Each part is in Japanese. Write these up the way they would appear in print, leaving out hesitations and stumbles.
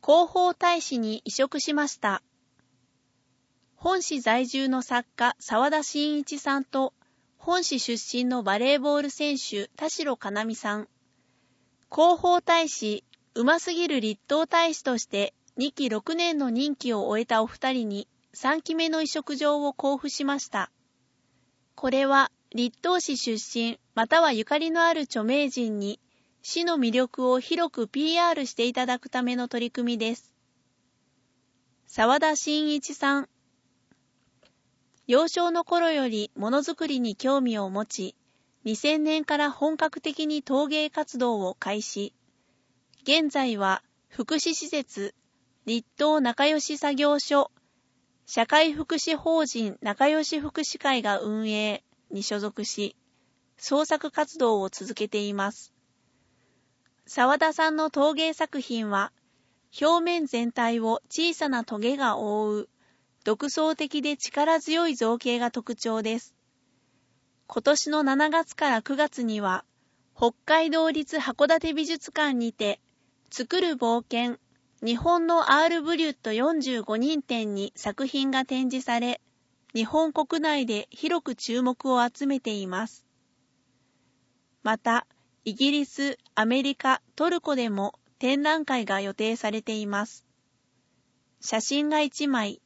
広報大使に委嘱しました。本市在住の作家沢田真一さんと、本市出身のバレーボール選手田代かなみさん。広報大使、うますぎる立東大使として2期6年の任期を終えたお二人に3期目の委嘱状を交付しました。これは立東市出身またはゆかりのある著名人に市の魅力を広く PR していただくための取り組みです。沢田真一さん。幼少の頃よりものづくりに興味を持ち、2000年から本格的に陶芸活動を開始。現在は福祉施設、立東仲良し作業所、社会福祉法人仲良し福祉会が運営に所属し、創作活動を続けています。沢田さんの陶芸作品は、表面全体を小さなトゲが覆う、独創的で力強い造形が特徴です。今年の7月から9月には、北海道立函館美術館にて、作る冒険、日本のアール・ブリュット45人展に作品が展示され、日本国内で広く注目を集めています。また、イギリス、アメリカ、トルコでも展覧会が予定されています。写真が1枚。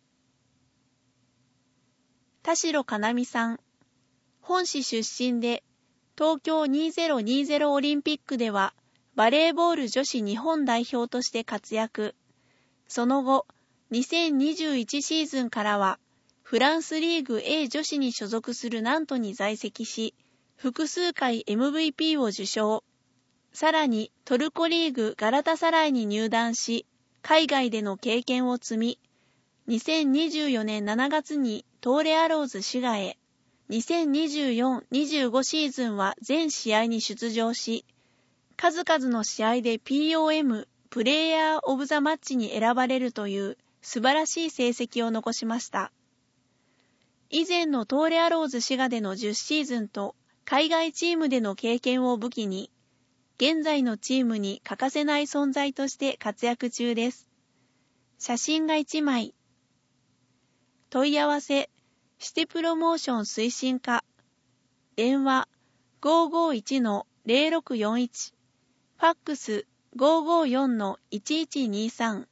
田代かなみさん。本市出身で、東京2020オリンピックでは、バレーボール女子日本代表として活躍。その後、2021シーズンからは、フランスリーグ A 女子に所属するナントに在籍し、複数回 MVP を受賞。さらにトルコリーグガラタサライに入団し、海外での経験を積み、2024年7月に東レアローズ滋賀へ、2024-25シーズンは全試合に出場し、数々の試合で POM プレイヤーオブザマッチに選ばれるという素晴らしい成績を残しました。以前の東レアローズ滋賀での10シーズンと海外チームでの経験を武器に、現在のチームに欠かせない存在として活躍中です。写真が1枚。問い合わせ、してプロモーション推進課。電話 551-0641。ファックス 554-1123。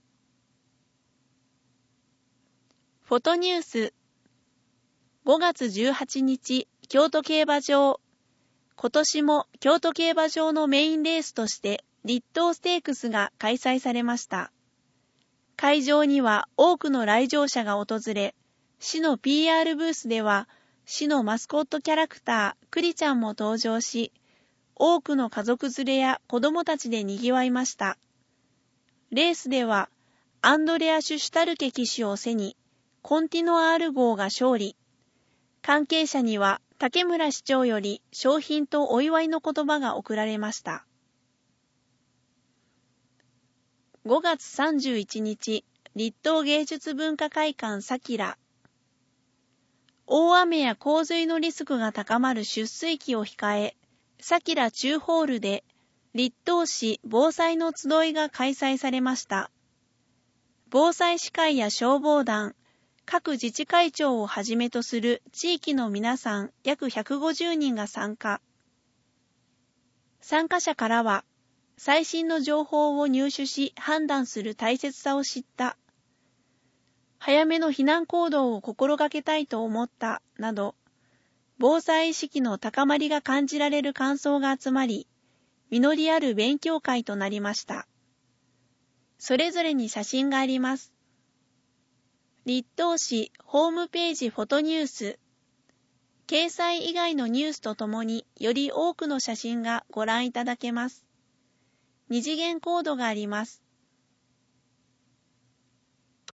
フォトニュース。5月18日、京都競馬場。今年も京都競馬場のメインレースとして立東ステークスが開催されました。会場には多くの来場者が訪れ、市の PR ブースでは市のマスコットキャラクタークリちゃんも登場し、多くの家族連れや子供たちで賑わいました。レースではアンドレア・シュシュタルケ騎手を背にコンティノアール号が勝利。関係者には竹村市長より賞品とお祝いの言葉が贈られました。5月31日、立東芸術文化会館さきら。大雨や洪水のリスクが高まる出水期を控え、さきら中ホールで立東市防災の集いが開催されました。防災士会や消防団、各自治会長をはじめとする地域の皆さん約150人が参加。参加者からは、最新の情報を入手し判断する大切さを知った。早めの避難行動を心がけたいと思った、など、防災意識の高まりが感じられる感想が集まり、実りある勉強会となりました。それぞれに写真があります。立東市ホームページフォトニュース。掲載以外のニュースとともにより多くの写真がご覧いただけます。二次元コードがあります。